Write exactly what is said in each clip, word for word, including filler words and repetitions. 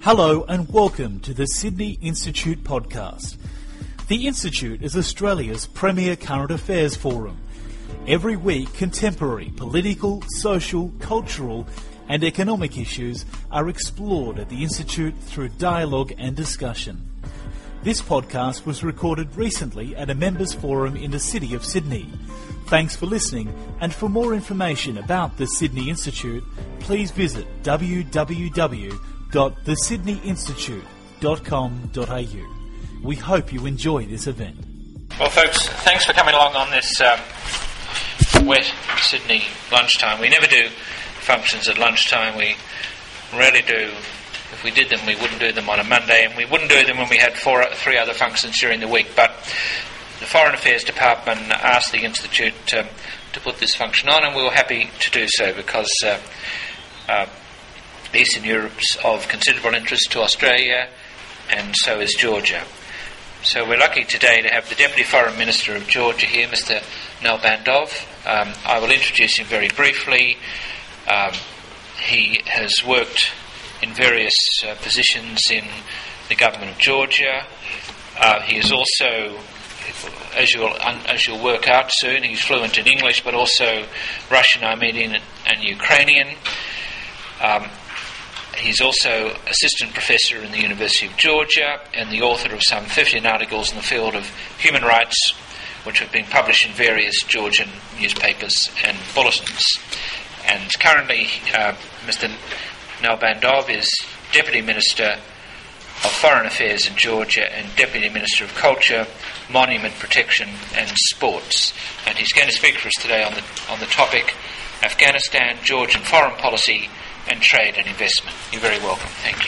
Hello and welcome to the Sydney Institute podcast. The Institute is Australia's premier current affairs forum. Every week, contemporary political, social, cultural and economic issues are explored at the Institute through dialogue and discussion. This podcast was recorded recently at a members' forum in the city of Sydney. Thanks for listening, and for more information about the Sydney Institute, please visit w w w dot the sydney institute dot com dot a u. We hope you enjoy this event. Well, folks, thanks for coming along on this um, wet Sydney lunchtime. We never do functions at lunchtime. We rarely do. If we did them, we wouldn't do them on a Monday, and we wouldn't do them when we had four, three other functions during the week. But the Foreign Affairs Department asked the Institute um, to put this function on, and we were happy to do so because uh, uh, Eastern Europe's of considerable interest to Australia, and so is Georgia. So we're lucky today to have the Deputy Foreign Minister of Georgia here, Mister Nalbandov. Um, I will introduce him very briefly. Um, he has worked in various uh, positions in the government of Georgia. Uh, he is also, as you'll, as you'll work out soon, he's fluent in English, but also Russian, Armenian and Ukrainian. Um, He's also assistant professor in the University of Georgia and the author of some fifteen articles in the field of human rights, which have been published in various Georgian newspapers and bulletins. And currently, uh, Mister Nalbandov is Deputy Minister of Foreign Affairs in Georgia and Deputy Minister of Culture, Monument Protection and Sports. And he's going to speak for us today on the on the topic Afghanistan, Georgian foreign policy and trade and investment. You're very welcome. Thank you.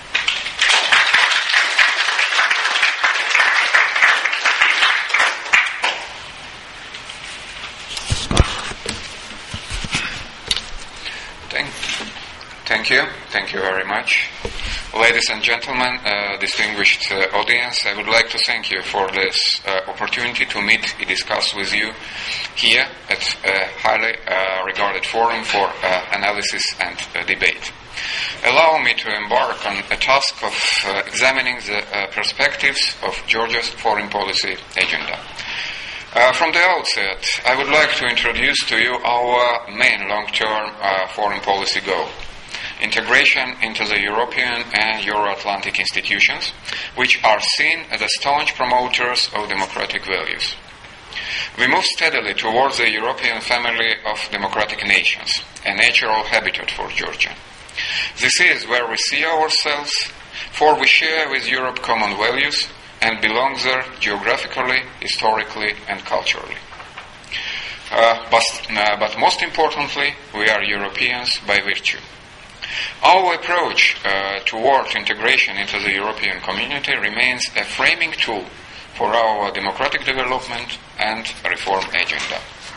Thank, thank you. Thank you very much. Ladies and gentlemen, uh, distinguished uh, audience, I would like to thank you for this uh, opportunity to meet and discuss with you here at a highly uh, regarded forum for uh, analysis and uh, debate. Allow me to embark on a task of uh, examining the uh, perspectives of Georgia's foreign policy agenda. Uh, from the outset, I would like to introduce to you our main long-term uh, foreign policy goal: integration into the European and Euro-Atlantic institutions, which are seen as the staunch promoters of democratic values. We move steadily towards the European family of democratic nations, a natural habitat for Georgia. This is where we see ourselves, for we share with Europe common values and belong there geographically, historically, and culturally. Uh, but, uh, but most importantly, we are Europeans by virtue. Our approach uh, toward integration into the European community remains a framing tool for our democratic development and reform agenda.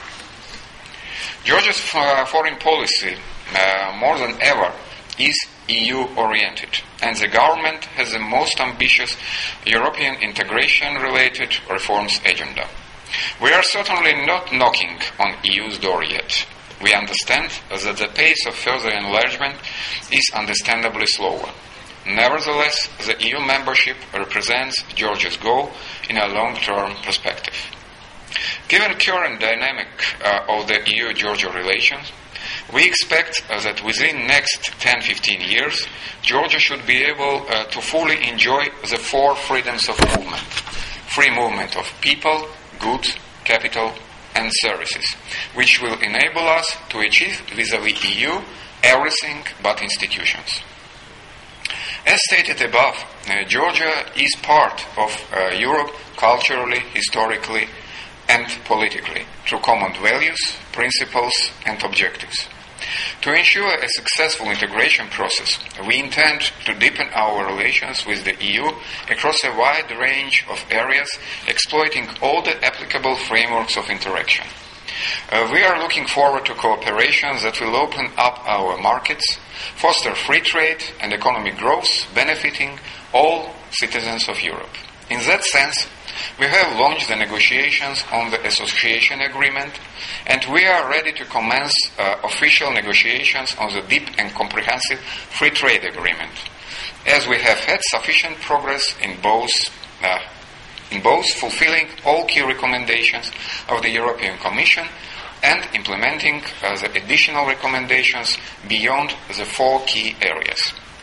Georgia's uh, foreign policy, uh, more than ever, is E U-oriented, and the government has the most ambitious European integration-related reforms agenda. We are certainly not knocking on E U's door yet. We understand that the pace of further enlargement is understandably slower. Nevertheless, the E U membership represents Georgia's goal in a long-term perspective. Given the current dynamic uh, of the E U-Georgia relations, we expect uh, that within next ten to fifteen years, Georgia should be able uh, to fully enjoy the four freedoms of movement: free movement of people, goods, capital, and services, which will enable us to achieve vis-à-vis E U everything but institutions. As stated above, uh, Georgia is part of uh, Europe culturally, historically, and politically through common values, principles, and objectives. To ensure a successful integration process, we intend to deepen our relations with the E U across a wide range of areas, exploiting all the applicable frameworks of interaction. Uh, we are looking forward to cooperation that will open up our markets, foster free trade and economic growth, benefiting all citizens of Europe. In that sense, we have launched the negotiations on the association agreement, and we are ready to commence uh, official negotiations on the deep and comprehensive free trade agreement. as we have had sufficient progress in both uh, in both fulfilling all key recommendations of the European Commission and implementing uh, the additional recommendations beyond the four key areas.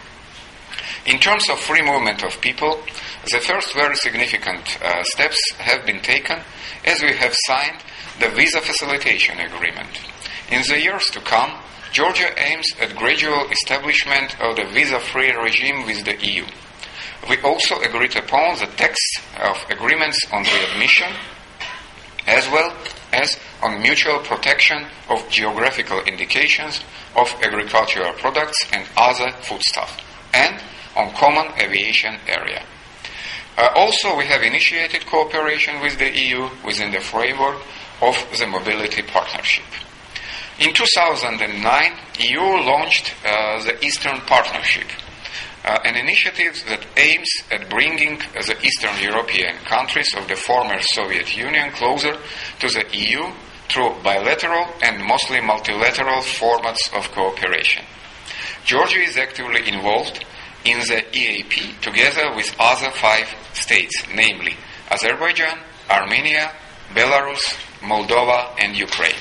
In terms of free movement of people, the first very significant uh, steps have been taken as we have signed the Visa Facilitation Agreement. In the years to come, Georgia aims at gradual establishment of the visa-free regime with the E U. We also agreed upon the text of agreements on readmission, as well as on mutual protection of geographical indications of agricultural products and other foodstuff, and on common aviation area. Uh, also, we have initiated cooperation with the E U within the framework of the Mobility Partnership. In two thousand nine, E U launched uh, the Eastern Partnership, uh, an initiative that aims at bringing uh, the Eastern European countries of the former Soviet Union closer to the E U through bilateral and mostly multilateral formats of cooperation. Georgia is actively involved in the E A P together with other five states, namely Azerbaijan, Armenia, Belarus, Moldova, and Ukraine.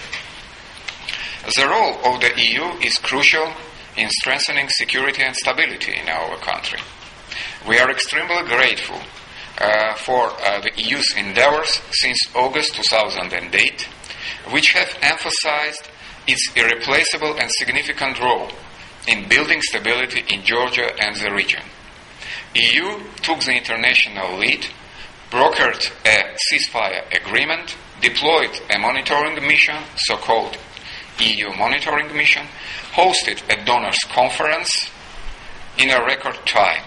The role of the E U is crucial in strengthening security and stability in our country. We are extremely grateful uh, for uh, the E U's endeavors since August two thousand eight, which have emphasized its irreplaceable and significant role in building stability in Georgia and the region. E U took the international lead, brokered a ceasefire agreement, deployed a monitoring mission, so-called E U monitoring mission, hosted a donors conference in a record time.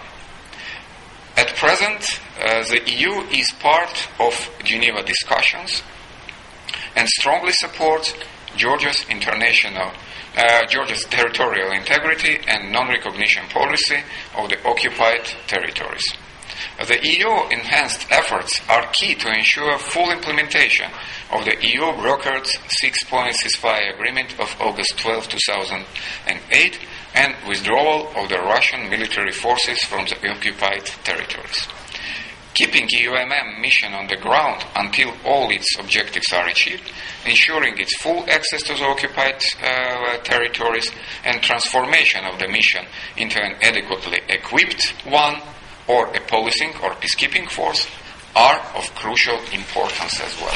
At present, uh, the E U is part of Geneva discussions and strongly supports Georgia's international Uh, Georgia's territorial integrity and non-recognition policy of the occupied territories. The E U enhanced efforts are key to ensure full implementation of the E U-brokered six-point ceasefire agreement of August twelfth, two thousand eight and withdrawal of the Russian military forces from the occupied territories. Keeping E U M M mission on the ground until all its objectives are achieved, ensuring its full access to the occupied uh, territories, and transformation of the mission into an adequately equipped one or a policing or peacekeeping force are of crucial importance as well.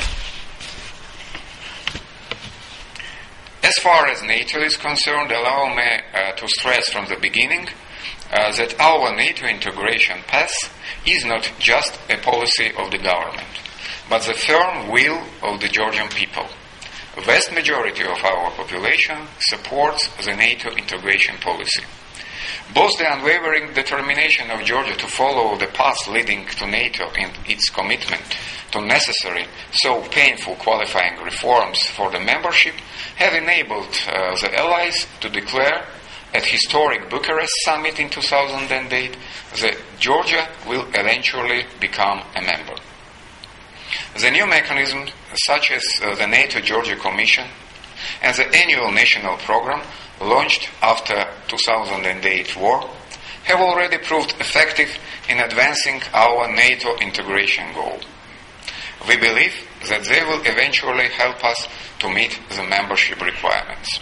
As far as NATO is concerned, allow me uh, to stress from the beginning uh, that our NATO integration path is not just a policy of the government, but the firm will of the Georgian people. A vast majority of our population supports the NATO integration policy. Both the unwavering determination of Georgia to follow the path leading to NATO and its commitment to necessary, so painful qualifying reforms for the membership have enabled uh, the allies to declare at historic Bucharest summit in two thousand eight that Georgia will eventually become a member. The new mechanisms, such as uh, the NATO-Georgia Commission and the annual national program launched after two thousand eight war, have already proved effective in advancing our NATO integration goal. We believe that they will eventually help us to meet the membership requirements.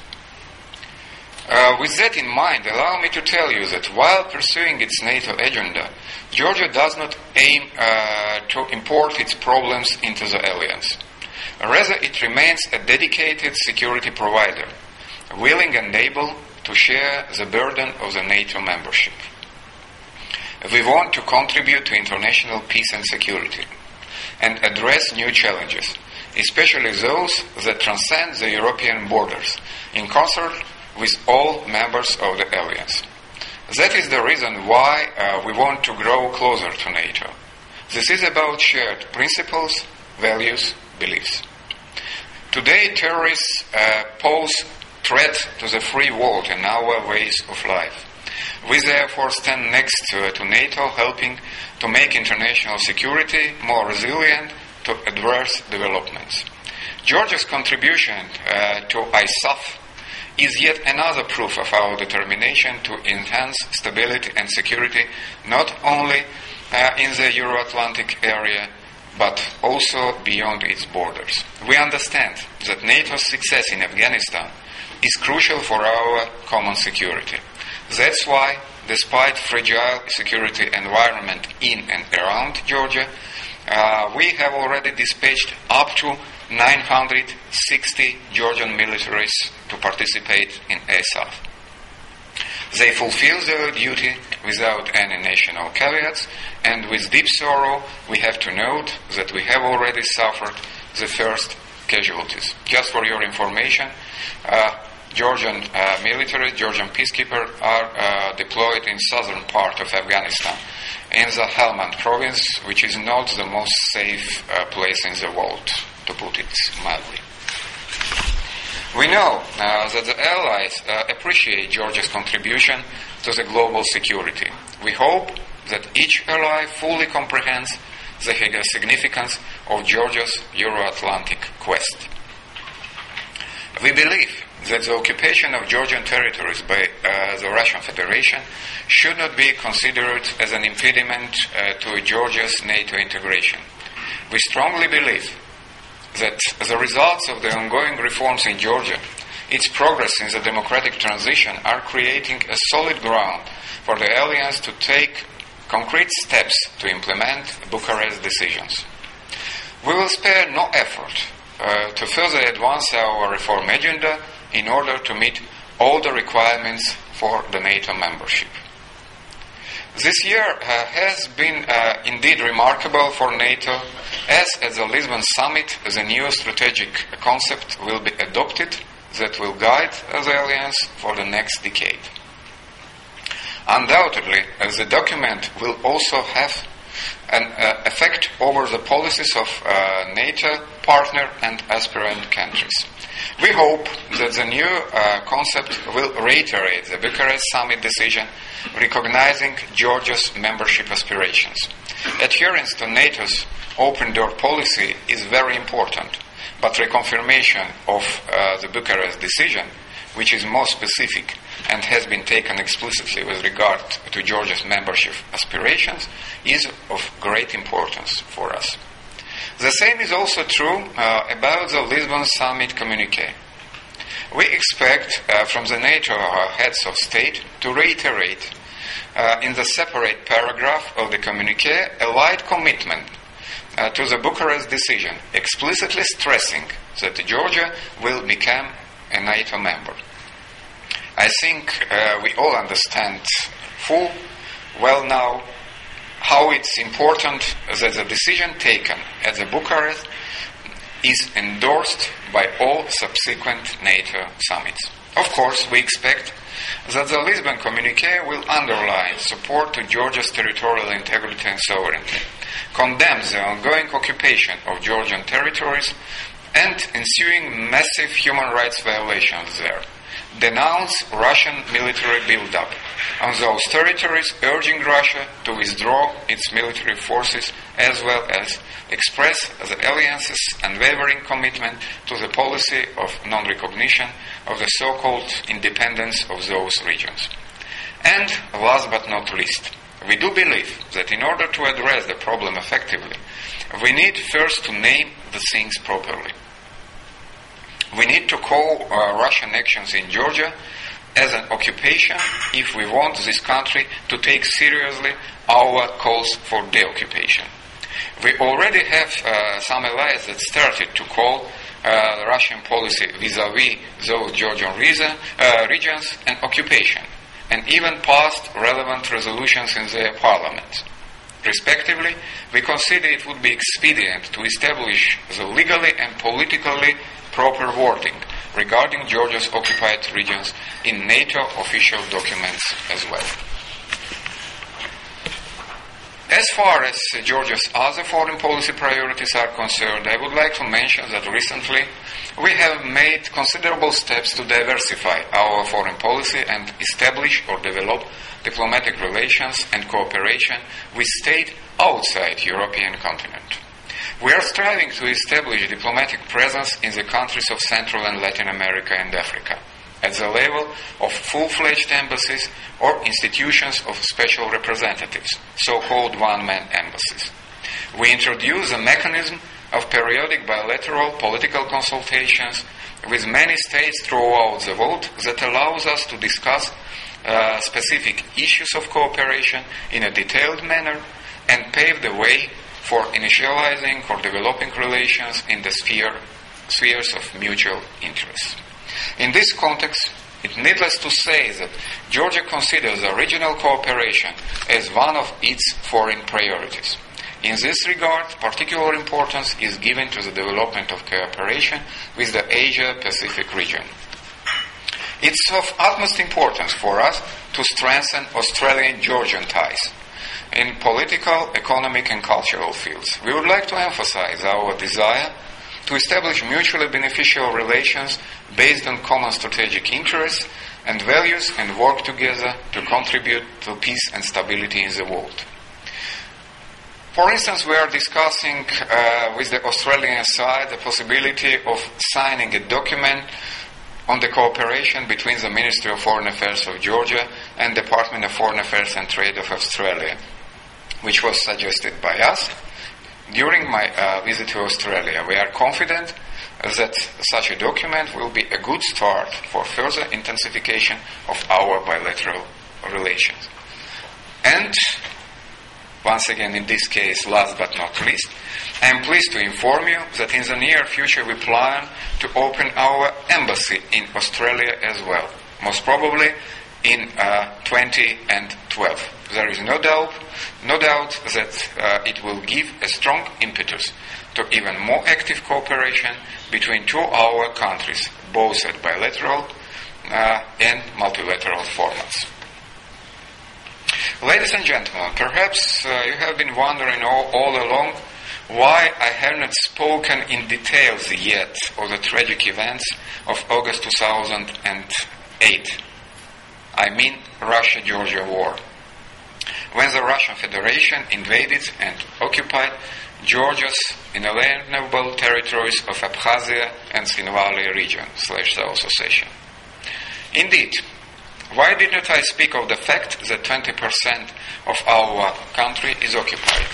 Uh, with that in mind, allow me to tell you that while pursuing its NATO agenda, Georgia does not aim uh, to import its problems into the alliance. Rather, it remains a dedicated security provider, willing and able to share the burden of the NATO membership. We want to contribute to international peace and security and address new challenges, especially those that transcend the European borders, in concert with all members of the alliance. That is the reason why uh, we want to grow closer to NATO. This is about shared principles, values, beliefs. Today, terrorists uh, pose threat to the free world and our ways of life. We therefore stand next to, to NATO, helping to make international security more resilient to adverse developments. Georgia's contribution uh, to I S A F is yet another proof of our determination to enhance stability and security not only uh, in the Euro-Atlantic area, but also beyond its borders. We understand that NATO's success in Afghanistan is crucial for our common security. That's why, despite fragile security environment in and around Georgia, uh, we have already dispatched up to nine hundred sixty Georgian militaries to participate in A S A F. They fulfill their duty without any national caveats, and with deep sorrow we have to note that we have already suffered the first casualties. Just for your information, uh, Georgian uh, military, Georgian peacekeepers are uh, deployed in southern part of Afghanistan, in the Helmand province, which is not the most safe uh, place in the world, to put it mildly. We know uh, that the Allies uh, appreciate Georgia's contribution to the global security. We hope that each ally fully comprehends the significance of Georgia's Euro-Atlantic quest. We believe that the occupation of Georgian territories by uh, the Russian Federation should not be considered as an impediment uh, to Georgia's NATO integration. We strongly believe that the results of the ongoing reforms in Georgia, its progress in the democratic transition, are creating a solid ground for the alliance to take concrete steps to implement Bucharest decisions. We will spare no effort uh, to further advance our reform agenda in order to meet all the requirements for the NATO membership. This year uh, has been uh, indeed remarkable for NATO, as at the Lisbon summit the new strategic concept will be adopted that will guide the alliance for the next decade. Undoubtedly, uh, the document will also have an uh, effect over the policies of uh, NATO partner and aspirant countries. We hope that the new uh, concept will reiterate the Bucharest summit decision recognizing Georgia's membership aspirations. Adherence to NATO's open door policy is very important, but reconfirmation of uh, the Bucharest decision, which is more specific and has been taken explicitly with regard to Georgia's membership aspirations, is of great importance for us. The same is also true uh, about the Lisbon Summit communiqué. We expect uh, from the NATO uh, heads of state to reiterate uh, in the separate paragraph of the communiqué a light commitment uh, to the Bucharest decision, explicitly stressing that Georgia will become a NATO member. I think uh, we all understand full well now how it's important that the decision taken at the Bucharest is endorsed by all subsequent NATO summits. Of course, we expect that the Lisbon communiqué will underline support to Georgia's territorial integrity and sovereignty, condemn the ongoing occupation of Georgian territories and ensuing massive human rights violations there, denounce Russian military buildup on those territories, urging Russia to withdraw its military forces, as well as express the alliance's unwavering commitment to the policy of non-recognition of the so-called independence of those regions. And last but not least, we do believe that in order to address the problem effectively, we need first to name the things properly. We need to call uh, Russian actions in Georgia as an occupation if we want this country to take seriously our calls for deoccupation. We already have uh, some allies that started to call uh, Russian policy vis-à-vis those Georgian reason, uh, regions an occupation, and even passed relevant resolutions in their parliaments. Respectively, we consider it would be expedient to establish the legally and politically proper wording regarding Georgia's occupied regions in NATO official documents as well. As far as Georgia's other foreign policy priorities are concerned, I would like to mention that recently we have made considerable steps to diversify our foreign policy and establish or develop diplomatic relations and cooperation with states outside the European continent. We are striving to establish diplomatic presence in the countries of Central and Latin America and Africa. at the level of full-fledged embassies or institutions of special representatives, so-called one-man embassies. We introduce a mechanism of periodic bilateral political consultations with many states throughout the world that allows us to discuss uh, specific issues of cooperation in a detailed manner and pave the way for initializing or developing relations in the sphere, spheres of mutual interest. In this context, it's needless to say that Georgia considers the regional cooperation as one of its foreign priorities. In this regard, particular importance is given to the development of cooperation with the Asia-Pacific region. It's of utmost importance for us to strengthen Australian-Georgian ties in political, economic, and cultural fields. We would like to emphasize our desire to establish mutually beneficial relations based on common strategic interests and values and work together to contribute to peace and stability in the world. For instance, we are discussing uh, with the Australian side the possibility of signing a document on the cooperation between the Ministry of Foreign Affairs of Georgia and Department of Foreign Affairs and Trade of Australia, which was suggested by us during my uh, visit to Australia. We are confident that such a document will be a good start for further intensification of our bilateral relations. And once again, in this case, last but not least, I am pleased to inform you that in the near future we plan to open our embassy in Australia as well, most probably in uh, twenty twelve. There is no doubt, no doubt that uh, it will give a strong impetus to even more active cooperation between two our countries, both at bilateral uh, and multilateral formats. Ladies and gentlemen, perhaps uh, you have been wondering all, all along why I have not spoken in details yet of the tragic events of August two thousand eight. I mean Russia-Georgia war, when the Russian Federation invaded and occupied Georgia's inalienable territories of Abkhazia and Tskhinvali region slash South Ossetia. Indeed, why did not I speak of the fact that twenty percent of our country is occupied?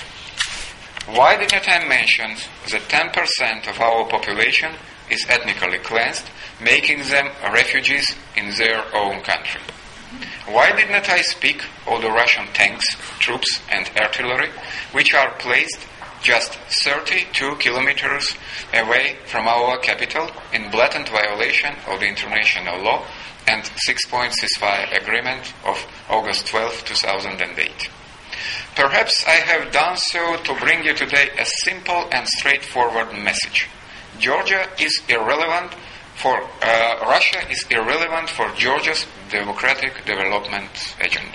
Why did not I mention that ten percent of our population is ethnically cleansed, making them refugees in their own country? Why did not I speak of the Russian tanks, troops, and artillery, which are placed just thirty-two kilometers away from our capital in blatant violation of the international law and six-point ceasefire agreement of August twelfth, two thousand eight. Perhaps I have done so to bring you today a simple and straightforward message. Georgia is irrelevant for, uh, Russia is irrelevant for Georgia's democratic development agenda.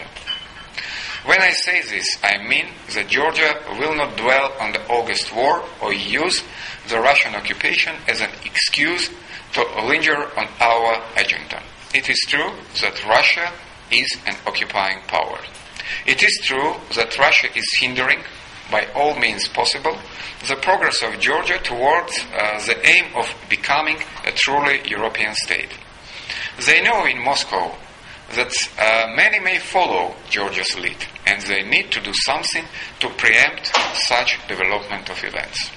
When I say this, I mean that Georgia will not dwell on the August war or use the Russian occupation as an excuse to linger on our agenda. It is true that Russia is an occupying power. It is true that Russia is hindering, by all means possible, the progress of Georgia towards uh, the aim of becoming a truly European state. They know in Moscow that uh, many may follow Georgia's lead, and they need to do something to preempt such development of events.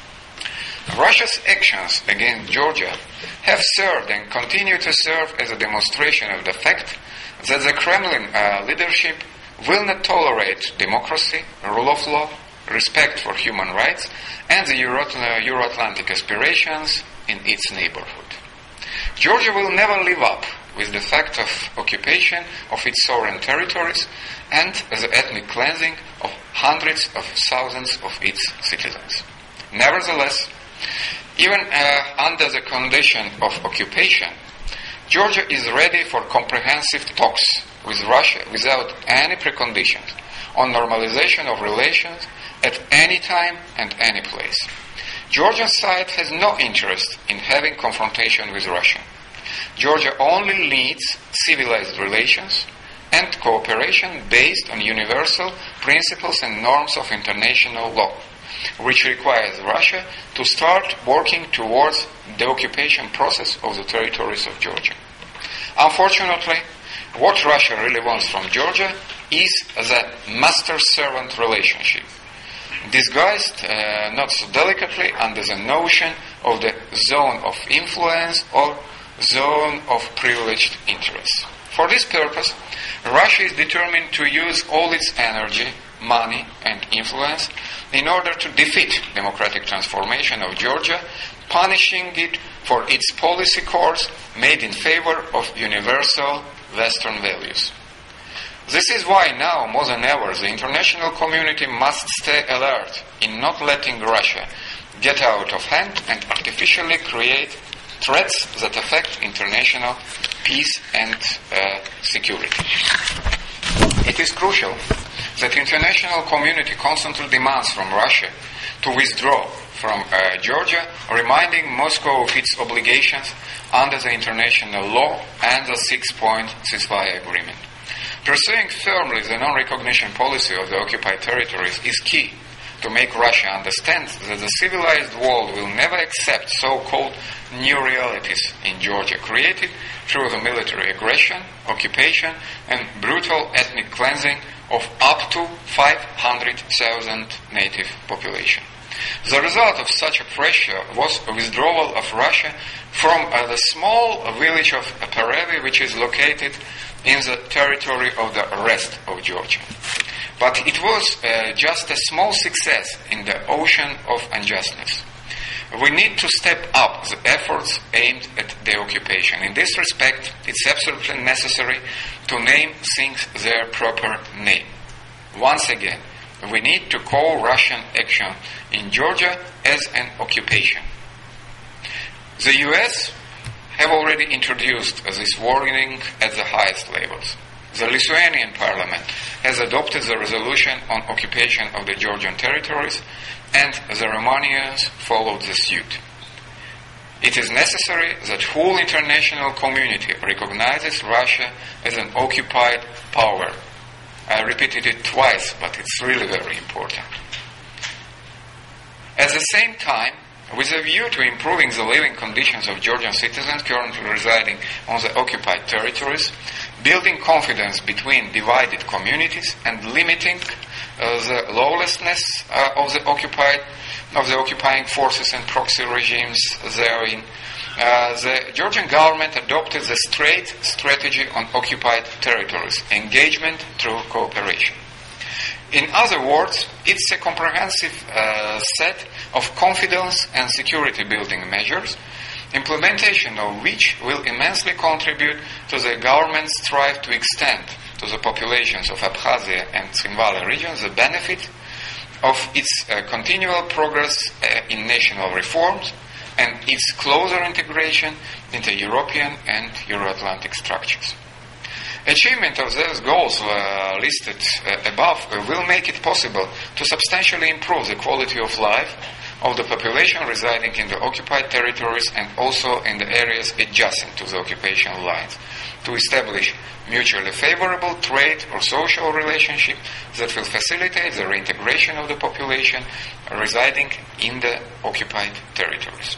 Russia's actions against Georgia have served and continue to serve as a demonstration of the fact that the Kremlin uh, leadership will not tolerate democracy, rule of law, respect for human rights, and the Euro- uh, Euro-Atlantic aspirations in its neighborhood. Georgia will never live up with the fact of occupation of its sovereign territories and the ethnic cleansing of hundreds of thousands of its citizens. Nevertheless, even uh, under the condition of occupation, Georgia is ready for comprehensive talks with Russia without any preconditions on normalization of relations at any time and any place. Georgian side has no interest in having confrontation with Russia. Georgia only needs civilized relations and cooperation based on universal principles and norms of international law, which requires Russia to start working towards the occupation process of the territories of Georgia. Unfortunately, what Russia really wants from Georgia is the master-servant relationship, disguised uh, not so delicately under the notion of the zone of influence or zone of privileged interests. For this purpose, Russia is determined to use all its energy, money, and influence in order to defeat democratic transformation of Georgia, punishing it for its policy course made in favor of universal Western values. This is why now, more than ever, the international community must stay alert in not letting Russia get out of hand and artificially create threats that affect international peace and uh, security. It is crucial that the international community constantly demands from Russia to withdraw from uh, Georgia, reminding Moscow of its obligations under the international law and the six-point ceasefire agreement. Pursuing firmly the non-recognition policy of the occupied territories is key to make Russia understand that the civilized world will never accept so-called new realities in Georgia created through the military aggression, occupation, and brutal ethnic cleansing of up to five hundred thousand native population. The result of such a pressure was a withdrawal of Russia from uh, the small village of Perevi, which is located in the territory of the rest of Georgia. But it was uh, just a small success in the ocean of unjustness. We need to step up the efforts aimed at the occupation. In this respect, it's absolutely necessary to name things their proper name. Once again, we need to call Russian action in Georgia as an occupation. The U S have already introduced this warning at the highest levels. The Lithuanian parliament has adopted the resolution on occupation of the Georgian territories, and the Romanians followed the suit. It is necessary that whole international community recognizes Russia as an occupied power. I repeated it twice, but it's really very important. At the same time, with a view to improving the living conditions of Georgian citizens currently residing on the occupied territories, building confidence between divided communities, and limiting uh, the lawlessness uh, of the occupied of the occupying forces and proxy regimes therein, uh, the Georgian government adopted the straight strategy on occupied territories, engagement through cooperation. In other words, it's a comprehensive uh, set of confidence and security building measures, implementation of which will immensely contribute to the government's strive to extend to the populations of Abkhazia and Tskhinvali regions the benefit of its uh, continual progress uh, in national reforms and its closer integration into European and Euro-Atlantic structures. Achievement of those goals uh, listed uh, above uh, will make it possible to substantially improve the quality of life of the population residing in the occupied territories and also in the areas adjacent to the occupation lines, to establish mutually favorable trade or social relationship that will facilitate the reintegration of the population residing in the occupied territories.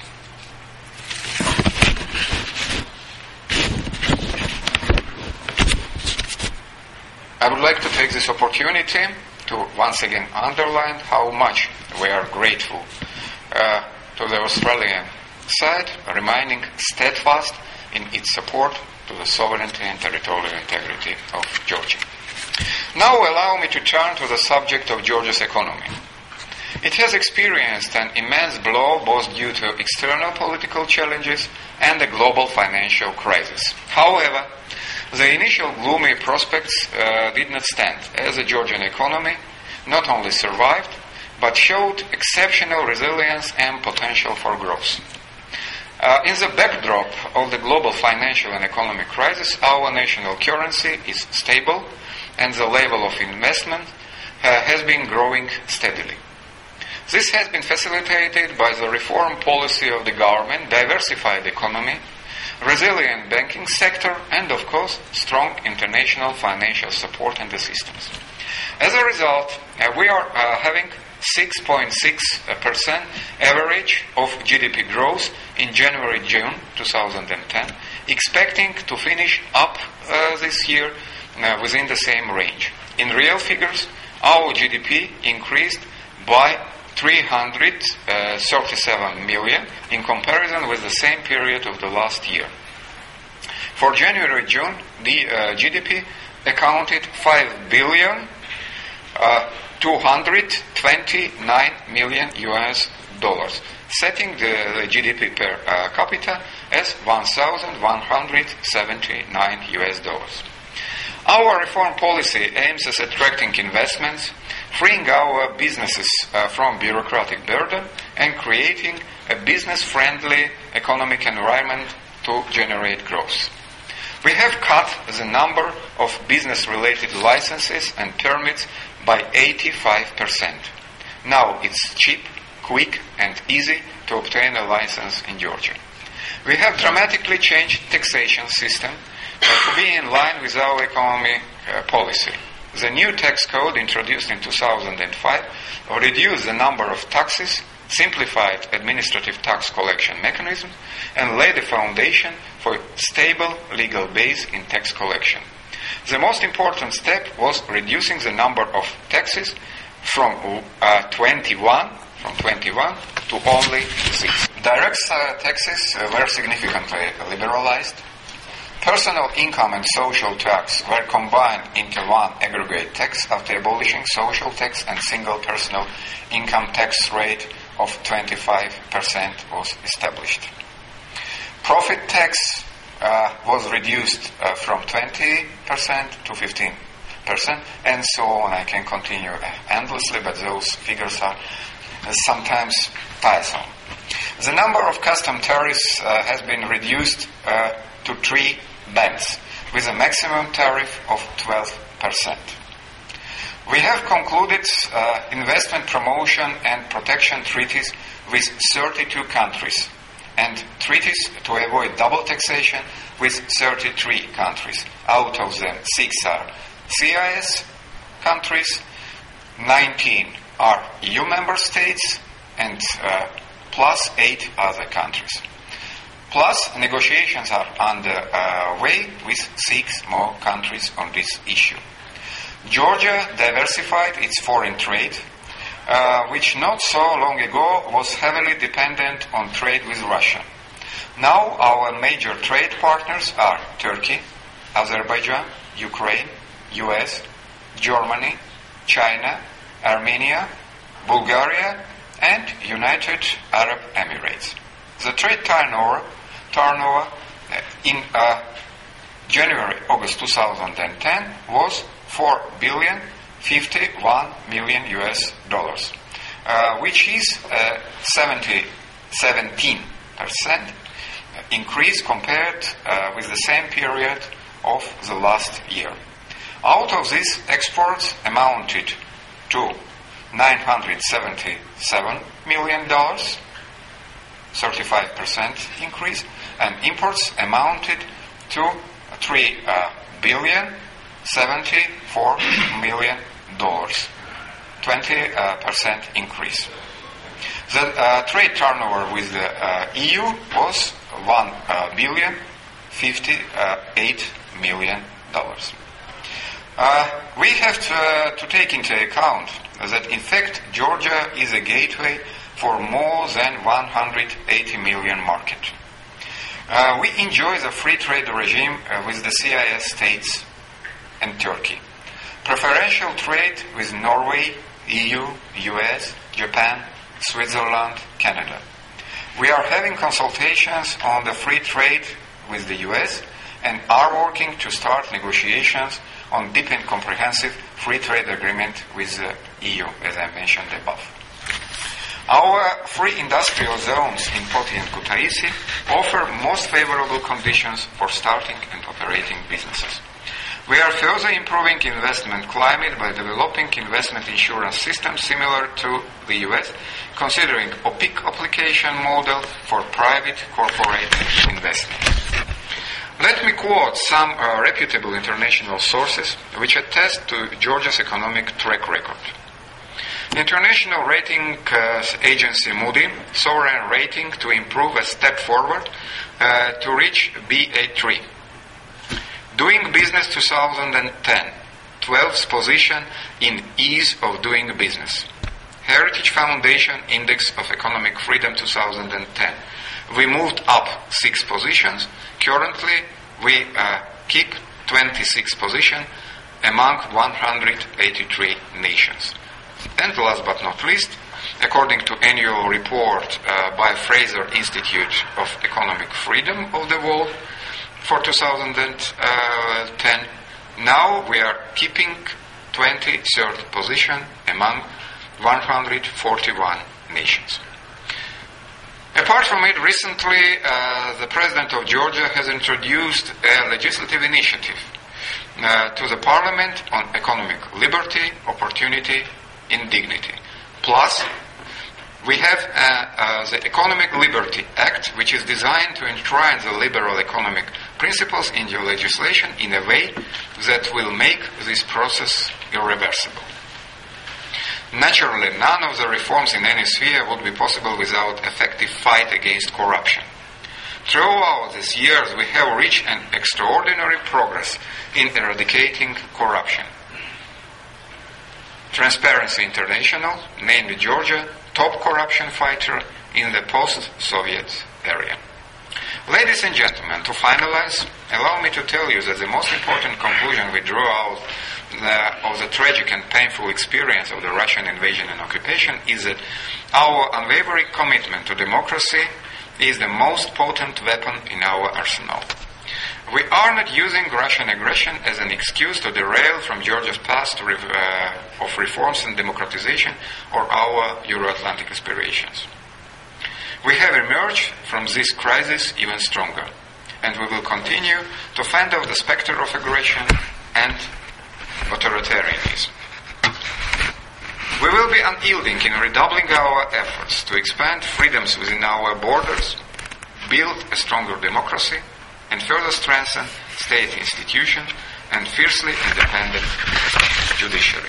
I would like to take this opportunity to once again underline how much we are grateful uh, to the Australian side, remaining steadfast in its support to the sovereignty and territorial integrity of Georgia. Now allow me to turn to the subject of Georgia's economy. It has experienced an immense blow both due to external political challenges and the global financial crisis. However, the initial gloomy prospects uh, did not stand, as the Georgian economy not only survived, but showed exceptional resilience and potential for growth. Uh, in the backdrop of the global financial and economic crisis, our national currency is stable, and the level of investment uh, has been growing steadily. This has been facilitated by the reform policy of the government, diversified economy, resilient banking sector, and of course, strong international financial support and assistance. As a result, uh, we are uh, having six point six percent average of G D P growth in January-June twenty ten, expecting to finish up uh, this year uh, within the same range. In real figures, our G D P increased by three hundred thirty-seven million in comparison with the same period of the last year. For January-June, the uh, G D P accounted five billion two hundred twenty-nine million U S dollars, setting the, the G D P per uh, capita as one thousand one hundred seventy-nine U S dollars. Our reform policy aims at attracting investments, freeing our businesses uh, from bureaucratic burden, and creating a business-friendly economic environment to generate growth. We have cut the number of business-related licenses and permits by eighty-five percent. Now it's cheap, quick, and easy to obtain a license in Georgia. We have dramatically changed taxation system uh, to be in line with our economy uh, policy. The new tax code introduced in two thousand five reduced the number of taxes, simplified administrative tax collection mechanisms, and laid a foundation for a stable legal base in tax collection. The most important step was reducing the number of taxes from uh, twenty-one from twenty-one to only six. Direct uh, taxes uh, were significantly liberalized. Personal income and social tax were combined into one aggregate tax after abolishing social tax, and single personal income tax rate of twenty-five percent was established. Profit tax uh, was reduced uh, from twenty percent to fifteen percent, and so on. I can continue endlessly, but those figures are uh, sometimes tiresome. The number of custom tariffs uh, has been reduced uh, to three bands, with a maximum tariff of twelve percent. We have concluded uh, investment promotion and protection treaties with thirty-two countries, and treaties to avoid double taxation with thirty-three countries. Out of them, six are C I S countries, nineteen are E U member states, and uh, plus eight other countries. Plus, negotiations are under uh, way with six more countries on this issue. Georgia diversified its foreign trade, uh, which not so long ago was heavily dependent on trade with Russia. Now our major trade partners are Turkey, Azerbaijan, Ukraine, U S, Germany, China, Armenia, Bulgaria, and United Arab Emirates. The trade turnover, turnover in uh, January-August two thousand ten was four billion fifty-one million U S dollars, uh, which is a seventeen percent increase compared uh, with the same period of the last year. Out of this, exports amounted to nine hundred seventy-seven million dollars, thirty-five percent increase, and imports amounted to three billion seventy-four million dollars, twenty percent increase. The uh, trade turnover with the uh, E U was one billion fifty-eight million dollars. Uh, we have to, uh, to take into account that in fact Georgia is a gateway for more than one hundred eighty million market. Uh, we enjoy the free trade regime uh, with the C I S states and Turkey. Preferential trade with Norway, E U, U S, Japan, Switzerland, Canada. We are having consultations on the free trade with the U S and are working to start negotiations on deep and comprehensive free trade agreement with the E U, as I mentioned above. Our free industrial zones in Poti and Kutaisi offer most favorable conditions for starting and operating businesses. We are further improving investment climate by developing investment insurance systems similar to the U S, considering O P I C application model for private corporate investment. Let me quote some uh, reputable international sources which attest to Georgia's economic track record. International rating uh, agency Moody sovereign rating to improve a step forward uh, to reach B A three. Doing Business twenty ten, twelfth position in ease of doing business. Heritage Foundation Index of Economic Freedom twenty ten. We moved up six positions. Currently, we uh, keep twenty-sixth position among one hundred eighty-three nations. And last but not least, according to annual report uh, by Fraser Institute of Economic Freedom of the World for two thousand ten, now we are keeping twenty-third position among one hundred forty-one nations. Apart from it, recently uh, the President of Georgia has introduced a legislative initiative uh, to the Parliament on economic liberty, opportunity, and dignity. Plus, we have uh, uh, the Economic Liberty Act, which is designed to enshrine the liberal economic principles in your legislation in a way that will make this process irreversible. Naturally, none of the reforms in any sphere would be possible without effective fight against corruption. Throughout these years, we have reached an extraordinary progress in eradicating corruption. Transparency International named Georgia top corruption fighter in the post-Soviet area. Ladies and gentlemen, to finalize, allow me to tell you that the most important conclusion we drew out the, of the tragic and painful experience of the Russian invasion and occupation is that our unwavering commitment to democracy is the most potent weapon in our arsenal. We are not using Russian aggression as an excuse to derail from Georgia's path to re- uh, of reforms and democratization or our Euro-Atlantic aspirations. We have emerged from this crisis even stronger, and we will continue to fend off the specter of aggression and authoritarianism. We will be unyielding in redoubling our efforts to expand freedoms within our borders, build a stronger democracy, and further strengthen state institutions and fiercely independent judiciary.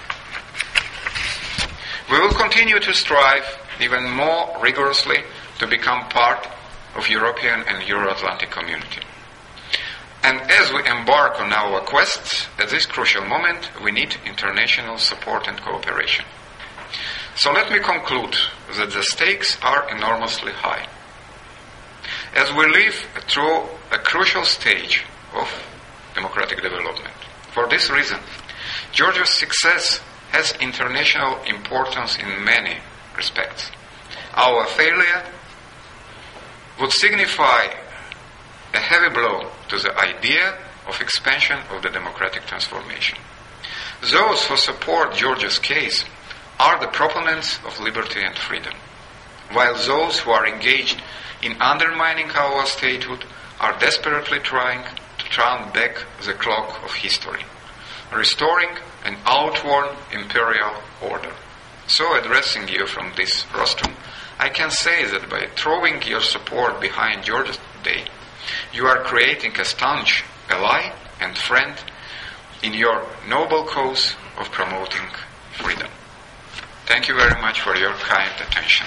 We will continue to strive even more rigorously to become part of European and Euro-Atlantic community. And as we embark on our quest, at this crucial moment, we need international support and cooperation. So let me conclude that the stakes are enormously high. As we live through a crucial stage of democratic development. For this reason, Georgia's success has international importance in many respects. Our failure would signify a heavy blow to the idea of expansion of the democratic transformation. Those who support Georgia's case are the proponents of liberty and freedom, while those who are engaged in undermining our statehood are desperately trying to turn back the clock of history, restoring an outworn imperial order. So, addressing you from this rostrum, I can say that by throwing your support behind Georgia today, you are creating a staunch ally and friend in your noble cause of promoting freedom. Thank you very much for your kind attention.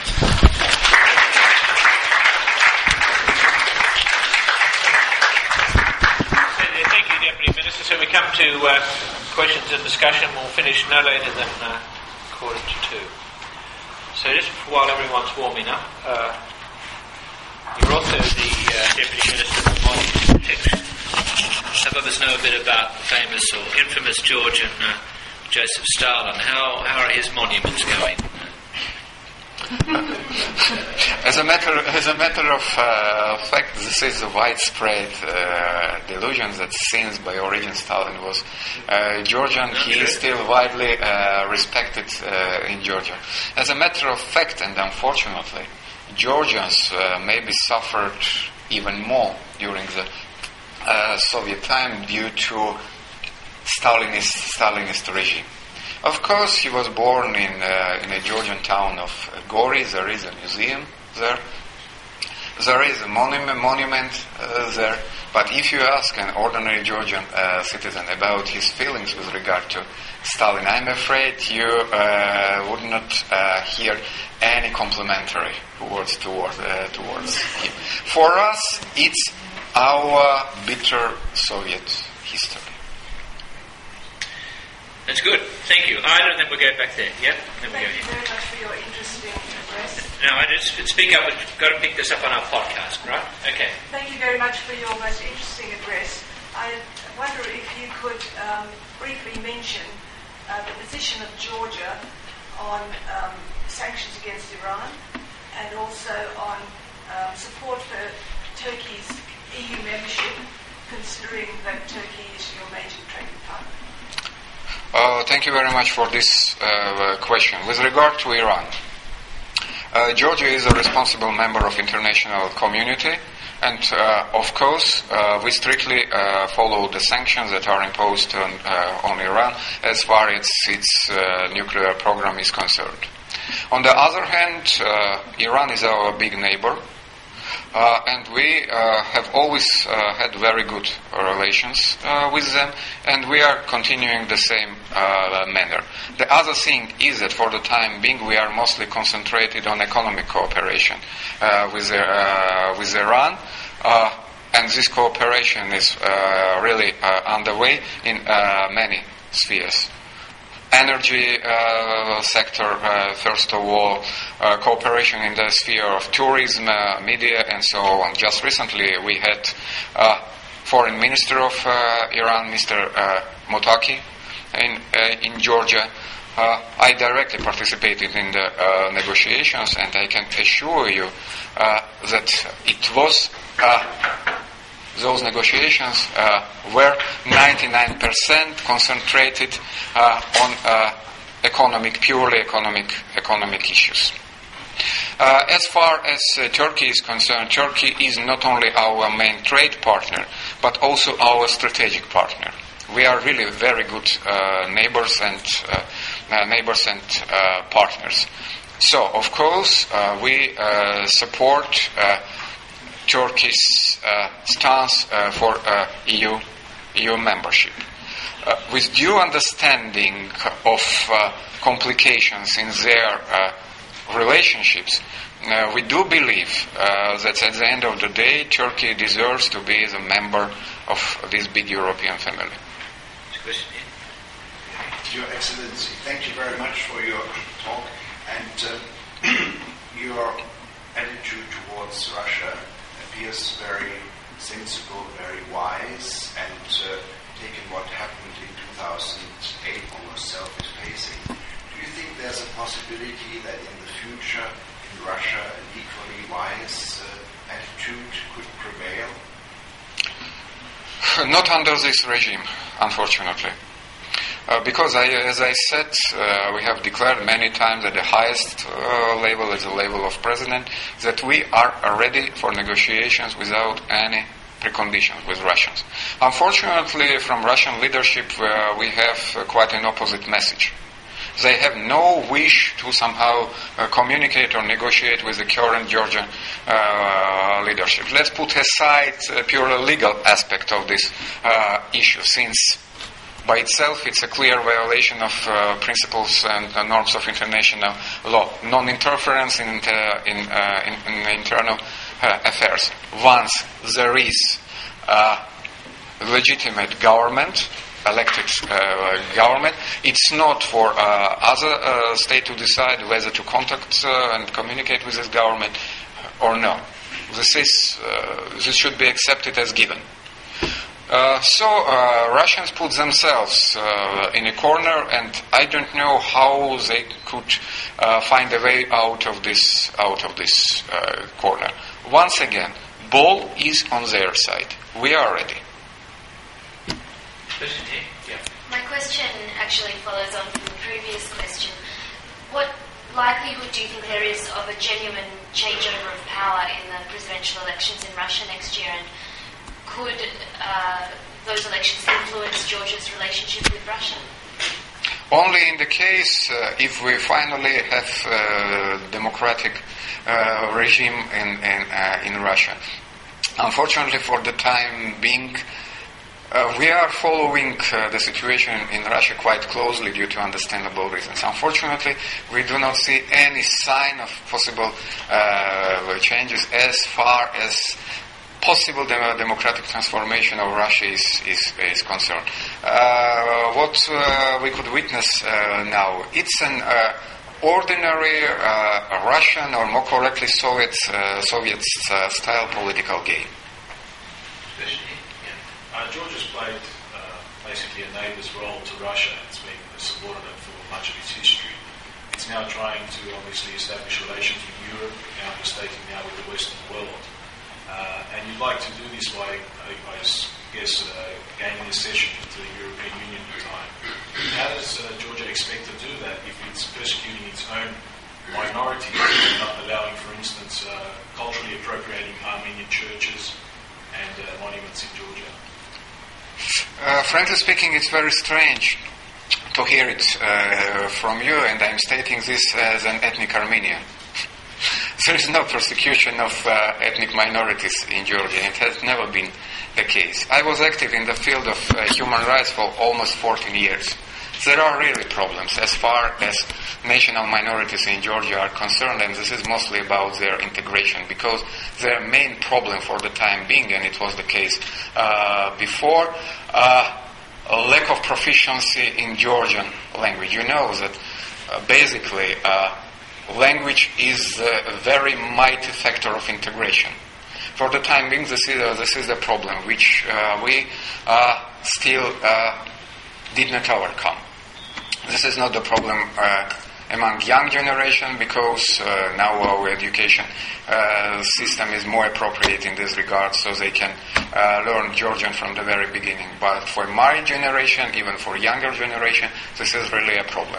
Thank you, Deputy Minister. So we come to uh, questions and discussion. We'll finish no later than uh, quarter to two. So just while everyone's warming up, uh, you're also the uh, Deputy Minister for Monument Protection. Some of us know a bit about the famous or infamous Georgian uh, Joseph Stalin. How how are his monuments going? As a matter, as a matter of uh, fact, this is a widespread uh, delusion that since by origin Stalin was uh, Georgian, he is still widely uh, respected uh, in Georgia. As a matter of fact, and unfortunately, Georgians uh, maybe suffered even more during the uh, Soviet time due to Stalinist, Stalinist regime. Of course, he was born in uh, in a Georgian town of Gori. There is a museum there. there is a monument, monument uh, there, but if you ask an ordinary Georgian uh, citizen about his feelings with regard to Stalin, I'm afraid you uh, would not uh, hear any complimentary words toward, uh, towards him. For us, it's our bitter Soviet history. That's good. Thank you. Ida, and then we'll go back there. Yep. Then we Thank go you here. very much for your interesting address. Now, I just speak up. We've got to pick this up on our podcast, right? Okay. Thank you very much for your most interesting address. I wonder if you could um, briefly mention uh, the position of Georgia on um, sanctions against Iran and also on um, support for Turkey's E U membership, considering that Turkey is your major trading partner. Uh, thank you very much for this uh, question. With regard to Iran, uh, Georgia is a responsible member of international community, and uh, of course uh, we strictly uh, follow the sanctions that are imposed on, uh, on Iran as far as its uh, nuclear program is concerned. On the other hand, uh, Iran is our big neighbor. Uh, and we uh, have always uh, had very good uh, relations uh, with them, and we are continuing the same uh, manner. The other thing is that for the time being we are mostly concentrated on economic cooperation uh, with, uh, with Iran, uh, and this cooperation is uh, really uh, underway in uh, many spheres. Energy uh, sector, uh, first of all, uh, cooperation in the sphere of tourism, uh, media, and so on. Just recently we had uh, Foreign Minister of uh, Iran, Mister Uh, Mottaki, in, uh, in Georgia. Uh, I directly participated in the uh, negotiations, and I can assure you uh, that it was uh, those negotiations uh, were ninety-nine percent concentrated uh, on uh, economic, purely economic, economic issues. Uh, as far as uh, Turkey is concerned, Turkey is not only our main trade partner, but also our strategic partner. We are really very good uh, neighbors and uh, uh, neighbors and uh, partners. So, of course, uh, we uh, support Uh, Turkey's uh, stance uh, for uh, E U, E U membership. Uh, with due understanding of uh, complications in their uh, relationships, uh, we do believe uh, that at the end of the day, Turkey deserves to be the member of this big European family. Your Excellency, thank you very much for your talk and uh, your attitude towards Russia appears very sensible, very wise, and uh, taking what happened in two thousand eight almost self-effacing. Do you think there's a possibility that in the future in Russia an equally wise uh, attitude could prevail? Not under this regime, unfortunately. Uh, because, I, as I said, uh, we have declared many times at the highest uh, level, at the level of president, that we are ready for negotiations without any preconditions with Russians. Unfortunately, from Russian leadership, uh, we have uh, quite an opposite message. They have no wish to somehow uh, communicate or negotiate with the current Georgian uh, leadership. Let's put aside a purely legal aspect of this uh, issue, since by itself, it's a clear violation of uh, principles and uh, norms of international law. Non-interference in, uh, in, uh, in, in internal uh, affairs. Once there is a legitimate government, elected uh, government, it's not for uh, other uh, state to decide whether to contact uh, and communicate with this government or no. This is uh, this should be accepted as given. Uh, so uh, Russians put themselves uh, in a corner, and I don't know how they could uh, find a way out of this out of this uh, corner. Once again, ball is on their side. We are ready. My question actually follows on from the previous question. What likelihood do you think there is of a genuine changeover of power in the presidential elections in Russia next year, and could uh, those elections influence Georgia's relationship with Russia? Only in the case uh, if we finally have uh, democratic uh, regime in in, uh, in Russia. Unfortunately, for the time being, uh, we are following uh, the situation in Russia quite closely due to understandable reasons. Unfortunately, we do not see any sign of possible uh, changes as far as possible dem- democratic transformation of Russia is, is, is concerned. Uh, what uh, we could witness uh, now, it's an uh, ordinary uh, Russian, or more correctly Soviet uh, Soviet uh, style political game. Uh, Georgia's played uh, basically a neighbour's role to Russia. It's been a subordinate for much of its history. It's now trying to obviously establish relations with Europe, now understating now with the Western world. Uh, and you'd like to do this by, I, I guess, uh, gaining accession to the European Union in time. How does uh, Georgia expect to do that if it's persecuting its own minorities, not allowing, for instance, uh, culturally appropriating Armenian churches and uh, monuments in Georgia? Uh, frankly speaking, it's very strange to hear it uh, from you, and I'm stating this as an ethnic Armenian. There is no persecution of uh, ethnic minorities in Georgia. It has never been the case. I was active in the field of uh, human rights for almost fourteen years. There are really problems as far as national minorities in Georgia are concerned, and this is mostly about their integration, because their main problem for the time being, and it was the case uh, before, uh, a lack of proficiency in Georgian language. You know that uh, basically uh, language is a very mighty factor of integration. For the time being, this is, uh, this is the problem which uh, we uh, still uh, did not overcome. This is not the problem uh, among young generation, because uh, now our education uh, system is more appropriate in this regard, so they can uh, learn Georgian from the very beginning. But for my generation, even for younger generation, this is really a problem.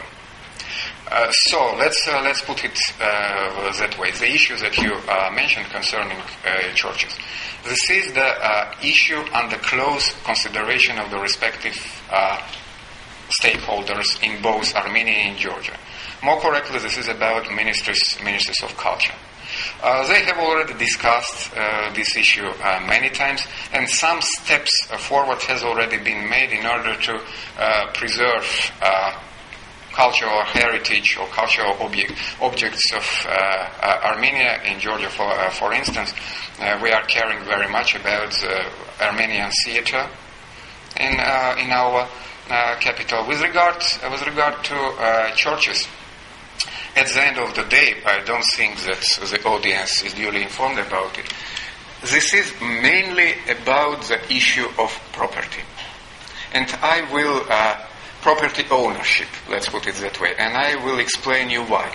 Uh, so let's uh, let's put it uh, that way. The issue that you uh, mentioned concerning uh, churches, this is the uh, issue under close consideration of the respective uh, stakeholders in both Armenia and Georgia. More correctly, this is about ministries ministries of culture. Uh, they have already discussed uh, this issue uh, many times, and some steps uh, forward has already been made in order to uh, preserve uh, cultural heritage or cultural object, objects of uh, uh, Armenia in Georgia. For uh, for instance, uh, we are caring very much about the Armenian theater in uh, in our uh, capital. With regard uh, with regard to uh, churches, at the end of the day, I don't think that the audience is duly informed about it. This is mainly about the issue of property, and I will. Uh, Property ownership, let's put it that way, and I will explain you why.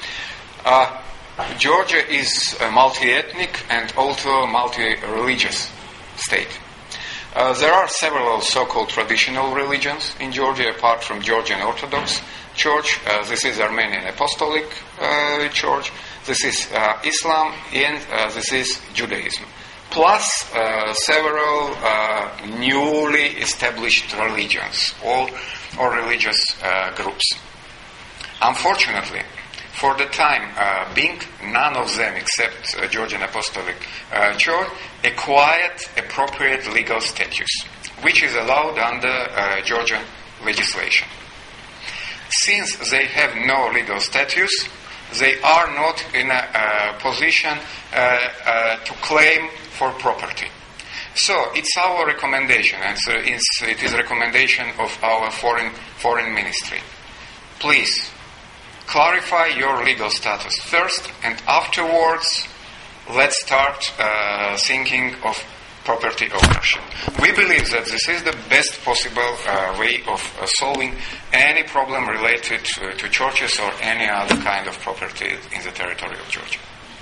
Uh, Georgia is a multi-ethnic and also multi-religious state. Uh, there are several so-called traditional religions in Georgia, apart from Georgian Orthodox Church. Uh, this is Armenian Apostolic uh, Church, this is uh, Islam, and uh, this is Judaism. Plus uh, several uh, newly established religions, all or religious uh, groups. Unfortunately, for the time uh, being, none of them, except uh, Georgian Apostolic uh, Church, acquired appropriate legal status, which is allowed under uh, Georgian legislation. Since they have no legal status, they are not in a uh, position uh, uh, to claim for property. So it's our recommendation, and so it's, it is a recommendation of our foreign foreign ministry. Please clarify your legal status first, and afterwards let's start uh, thinking of property ownership. We believe that this is the best possible uh, way of uh, solving any problem related to, to churches or any other kind of property in the territory of Georgia.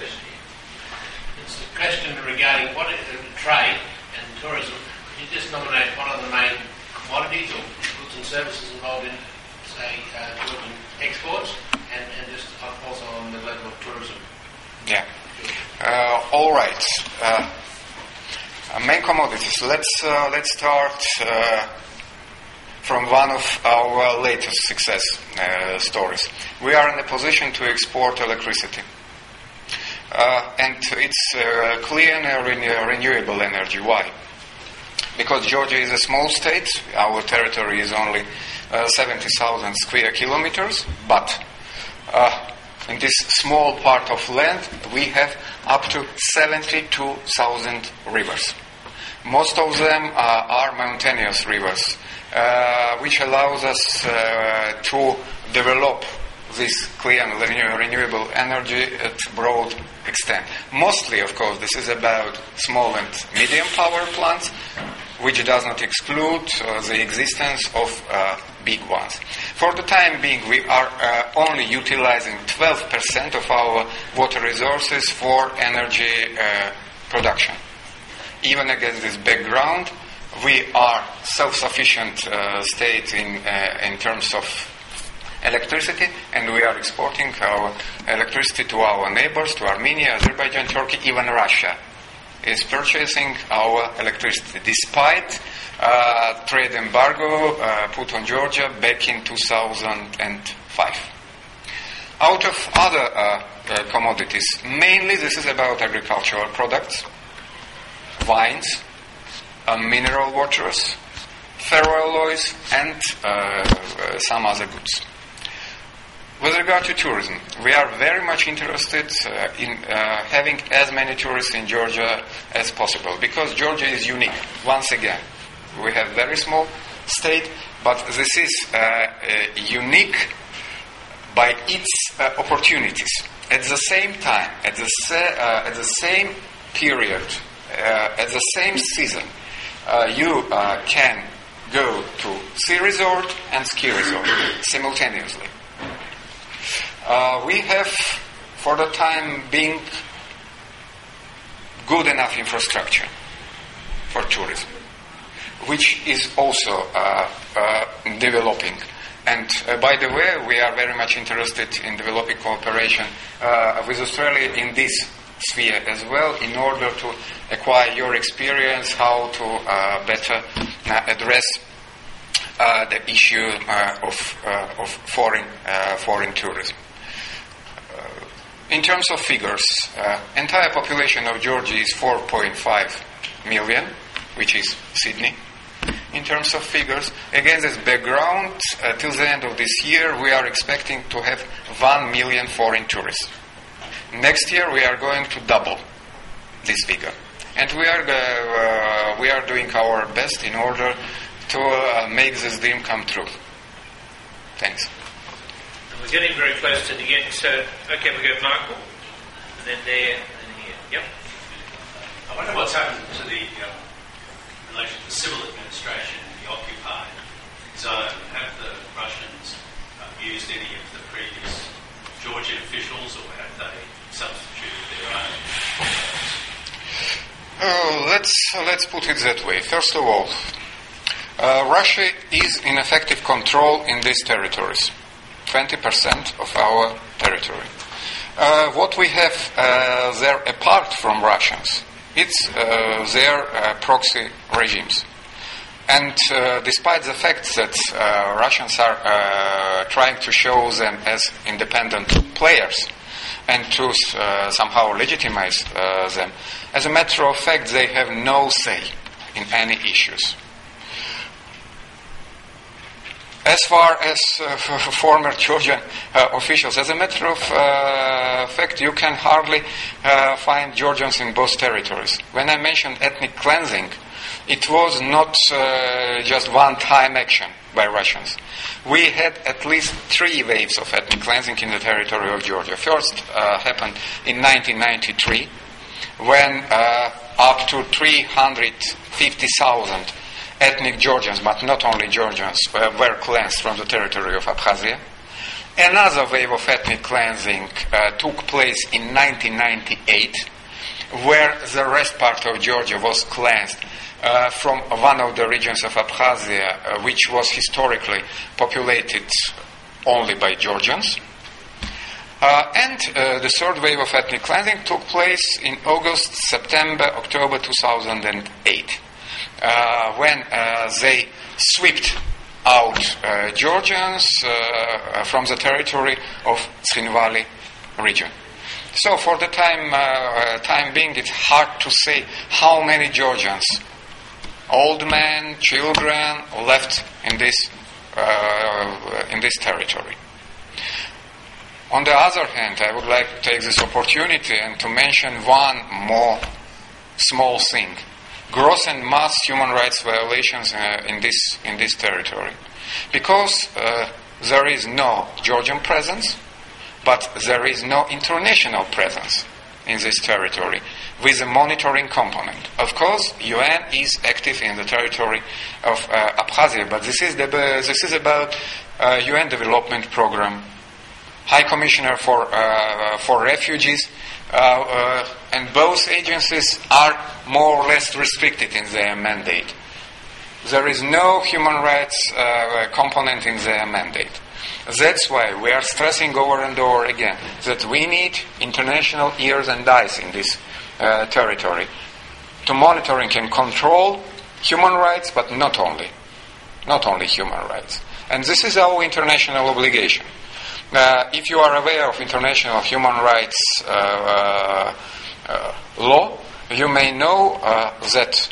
It's a question regarding what is uh, trade and tourism. Could you just nominate what are the main commodities or goods and services involved in, say, uh, Georgian exports, and, and just also on the level of tourism? Yeah. Uh, all right. Uh, main commodities. Let's uh, let's start uh, from one of our latest success uh, stories. We are in a position to export electricity. Uh, and it's uh, clean uh, renew- renewable energy. Why? Because Georgia is a small state. Our territory is only uh, seventy thousand square kilometers, but uh, in this small part of land, we have up to seventy-two thousand rivers. Most of them uh, are mountainous rivers, uh, which allows us uh, to develop this clean renew- renewable energy at broad extent. Mostly, of course, this is about small and medium power plants, which does not exclude uh, the existence of uh, big ones. For the time being, we are uh, only utilizing twelve percent of our water resources for energy uh, production. Even against this background, we are self-sufficient uh, state in uh, in terms of electricity, and we are exporting our electricity to our neighbors, to Armenia, Azerbaijan, Turkey, even Russia is purchasing our electricity, despite uh, trade embargo uh, put on Georgia back in two thousand five. Out of other uh, uh, commodities, mainly this is about agricultural products, wines, uh, mineral waters, ferroalloys, and uh, uh, some other goods. With regard to tourism, we are very much interested uh, in uh, having as many tourists in Georgia as possible, because Georgia is unique. Once again, we have very small state, but this is uh, uh, unique by its uh, opportunities. At the same time, at the sa- uh, at the same period, uh, at the same season, uh, you uh, can go to ski resort and ski resort simultaneously. Uh, we have, for the time being, good enough infrastructure for tourism, which is also uh, uh, developing. And uh, by the way, we are very much interested in developing cooperation uh, with Australia in this sphere as well, in order to acquire your experience how to uh, better uh, address uh, the issue uh, of uh, of foreign uh, foreign tourism. In terms of figures, uh, entire population of Georgia is four point five million, which is Sydney. In terms of figures, against this background, uh, till the end of this year, we are expecting to have one million foreign tourists. Next year, we are going to double this figure, and we are uh, uh, we are doing our best in order to uh, make this dream come true. Thanks. We're getting very close to the end, so, okay, we go Michael, and then there, and then here. Yep. I wonder what's happened to the um, relation to the civil administration in the occupied zone. Have the Russians um, used any of the previous Georgian officials, or have they substituted their own? Uh, let's, uh, let's put it that way. First of all, uh, Russia is in effective control in these territories. twenty percent of our territory. Uh, what we have uh, there apart from Russians, it's uh, their uh, proxy regimes. And uh, despite the fact that uh, Russians are uh, trying to show them as independent players and to uh, somehow legitimize uh, them, as a matter of fact, they have no say in any issues. As far as uh, f- former Georgian uh, officials, as a matter of uh, fact, you can hardly uh, find Georgians in both territories. When I mentioned ethnic cleansing, it was not uh, just one-time action by Russians. We had at least three waves of ethnic cleansing in the territory of Georgia. First uh, happened in nineteen ninety-three, when uh, up to three hundred fifty thousand ethnic Georgians, but not only Georgians, uh, were cleansed from the territory of Abkhazia. Another wave of ethnic cleansing uh, took place in nineteen ninety-eight, where the rest part of Georgia was cleansed uh, from one of the regions of Abkhazia, uh, which was historically populated only by Georgians. Uh, and uh, the third wave of ethnic cleansing took place in August, September, October two thousand eight. Uh, when uh, they swept out uh, Georgians uh, from the territory of Tskhinvali region. So for the time uh, time being, it's hard to say how many Georgians, old men, children, left in this uh, in this territory. On the other hand, I would like to take this opportunity and to mention one more small thing: gross and mass human rights violations uh, in this in this territory, because uh, there is no Georgian presence, but there is no international presence in this territory with a monitoring component. Of course, U N is active in the territory of uh, Abkhazia, but this is the, this is about uh, U N Development Program, High Commissioner for uh, for Refugees, uh, uh, and both agencies are more or less restricted in their mandate. There is no human rights uh, component in their mandate. That's why we are stressing over and over again that we need international ears and eyes in this uh, territory to monitoring and control human rights, but not only, not only human rights. And this is our international obligation. Uh, if you are aware of international human rights uh, uh, uh, law, you may know uh, that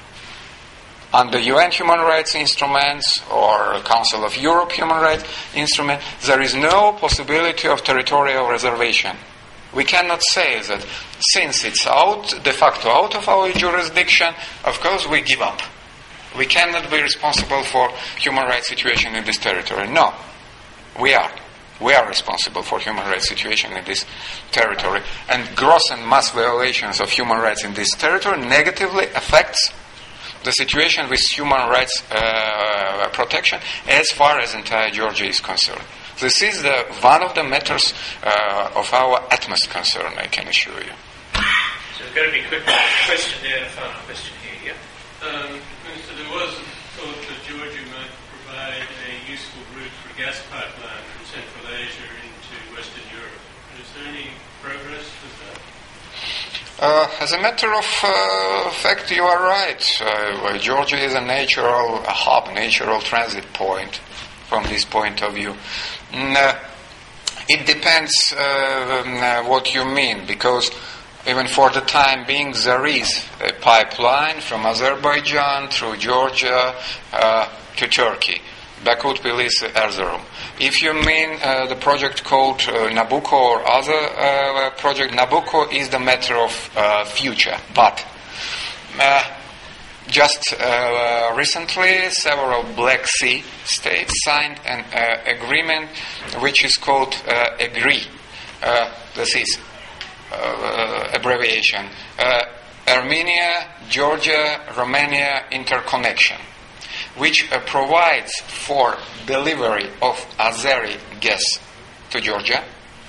under U N human rights instruments or Council of Europe human rights instrument, there is no possibility of territorial reservation. We cannot say that since it's out, de facto out of our jurisdiction, of course we give up. We cannot be responsible for human rights situation in this territory. No, we are. We are responsible for human rights situation in this territory. And gross and mass violations of human rights in this territory negatively affects the situation with human rights uh, protection as far as entire Georgia is concerned. This is the, one of the matters uh, of our utmost concern, I can assure you. So it's going to be quick. Question there, a final question here. Yeah. Um, so there was thought that Georgia might provide a useful route for gas pipeline from Central Asia into Western Europe. Is there any progress with that? Uh, as a matter of uh, fact, you are right. Uh, Georgia is a natural a hub, natural transit point from this point of view. Mm, uh, it depends uh, um, uh, what you mean, because even for the time being, there is a pipeline from Azerbaijan through Georgia uh, to Turkey. Baku, Tbilisi, Erzurum. If you mean uh, the project called uh, Nabucco or other uh, project, Nabucco is the matter of uh, future. But uh, just uh, recently, several Black Sea states signed an uh, agreement which is called uh, AGREE. Uh, this is uh, abbreviation. Uh, Armenia, Georgia, Romania interconnection, which uh, provides for delivery of Azeri gas to Georgia,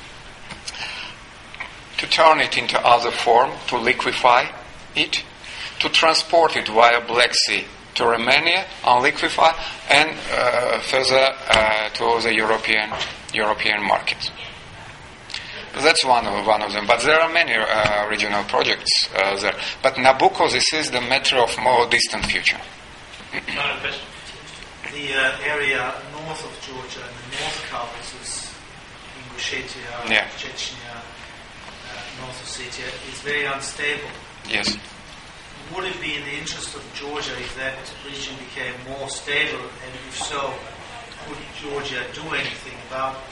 to turn it into other form, to liquefy it, to transport it via Black Sea to Romania, unliquefy, and uh, further uh, to the European European market. That's one of one of them. But there are many uh, regional projects uh, there. But Nabucco, this is the matter of more distant future. The uh, area north of Georgia and the North Caucasus, Ingushetia, yeah. Chechnya, uh, North Ossetia, is very unstable. Yes. Would it be in the interest of Georgia if that region became more stable, and if so, could Georgia do anything about it?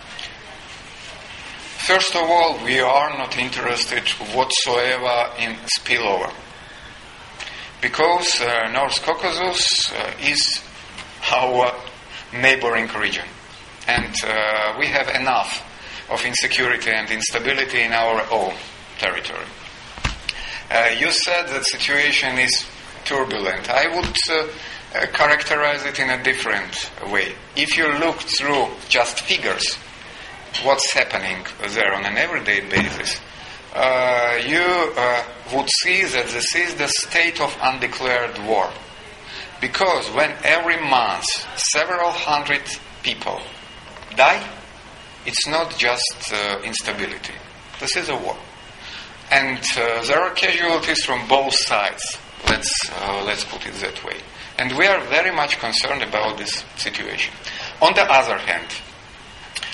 First of all, we are not interested whatsoever in spillover, because uh, North Caucasus uh, is our neighboring region, and uh, we have enough of insecurity and instability in our own territory. Uh, you said that situation is turbulent. I would uh, uh, characterize it in a different way. If you look through just figures, what's happening there on an everyday basis, uh, you uh, would see that this is the state of undeclared war. Because when every month several hundred people die, it's not just uh, instability. This is a war. And uh, there are casualties from both sides. Let's uh, let's put it that way. And we are very much concerned about this situation. On the other hand,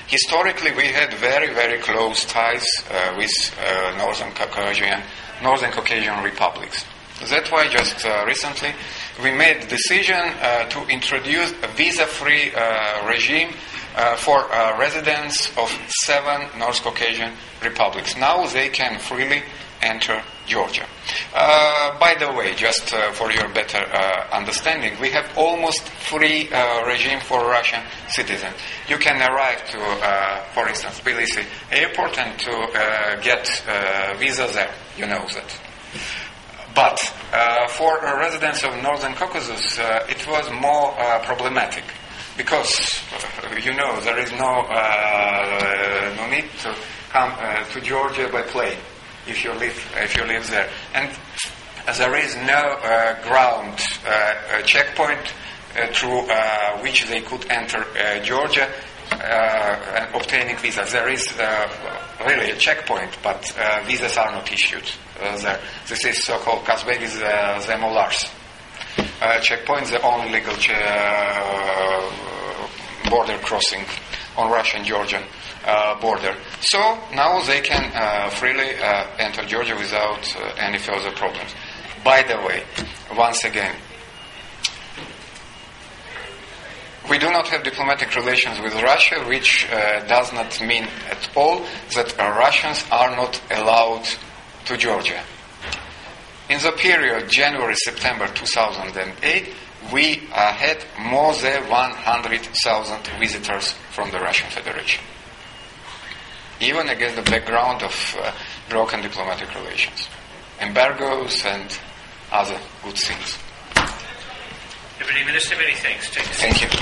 Historically, we had very, very close ties uh, with uh, Northern Caucasian, Northern Caucasian republics. That's why just uh, recently we made the decision uh, to introduce a visa-free uh, regime uh, for uh, residents of seven North Caucasian republics. Now they can freely enter Georgia. Uh, by the way, just uh, for your better uh, understanding, we have almost free uh, regime for Russian citizens. You can arrive to, uh, for instance, Tbilisi airport and to uh, get uh, visa there. You know that. But uh, for uh, residents of Northern Caucasus, uh, it was more uh, problematic because, uh, you know, there is no uh, no need to come uh, to Georgia by plane if you live if you live there, and there is no uh, ground uh, checkpoint uh, through uh, which they could enter uh, Georgia uh, and obtaining visas. There is uh, really a checkpoint, but uh, visas are not issued. Uh, there. This is so-called Kazbegi uh, Zemolars. Uh, checkpoint, the only legal ch- uh, border crossing on Russian-Georgian uh, border. So now they can uh, freely uh, enter Georgia without uh, any further problems. By the way, once again, we do not have diplomatic relations with Russia, which uh, does not mean at all that uh, Russians are not allowed to Georgia. In the period January-September two thousand eight, we uh, had more than one hundred thousand visitors from the Russian Federation, even against the background of uh, broken diplomatic relations, embargoes and other good things. Deputy Minister, many thanks. Take Thank you.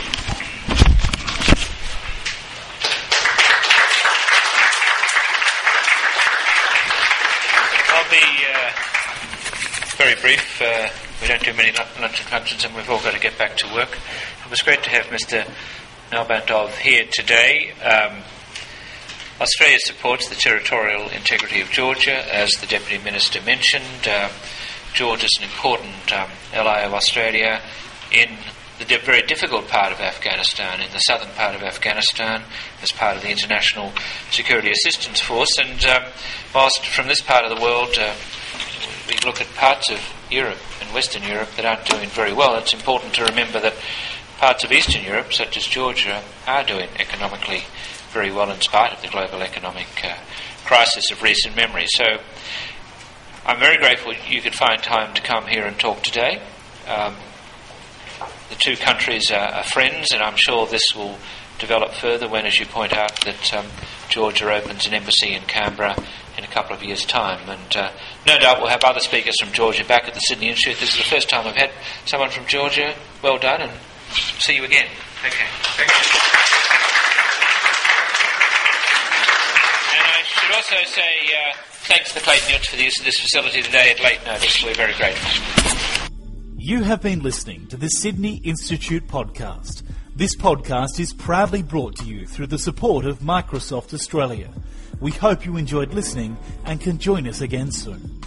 I'll be uh, very brief. Uh, we don't do many luncheon functions and we've all got to get back to work. It was great to have Mister Nalbantov here today. Um, Australia supports the territorial integrity of Georgia, as the Deputy Minister mentioned. Uh, Georgia is an important um, ally of Australia in the di- very difficult part of Afghanistan, in the southern part of Afghanistan, as part of the International Security Assistance Force. And um, whilst from this part of the world uh, we look at parts of Europe and Western Europe that aren't doing very well, it's important to remember that parts of Eastern Europe, such as Georgia, are doing economically very well in spite of the global economic uh, crisis of recent memory. So I'm very grateful you could find time to come here and talk today. Um, the two countries are, are friends, and I'm sure this will develop further when, as you point out, that um, Georgia opens an embassy in Canberra in a couple of years' time. And uh, no doubt we'll have other speakers from Georgia back at the Sydney Institute. This is the first time I've had someone from Georgia. Well done, and see you again. Okay. Thank you. And I should also say uh, thanks to the Clayton Youth for the use of this facility today at late notice. We're very grateful. You have been listening to the Sydney Institute podcast. This podcast is proudly brought to you through the support of Microsoft Australia. We hope you enjoyed listening and can join us again soon.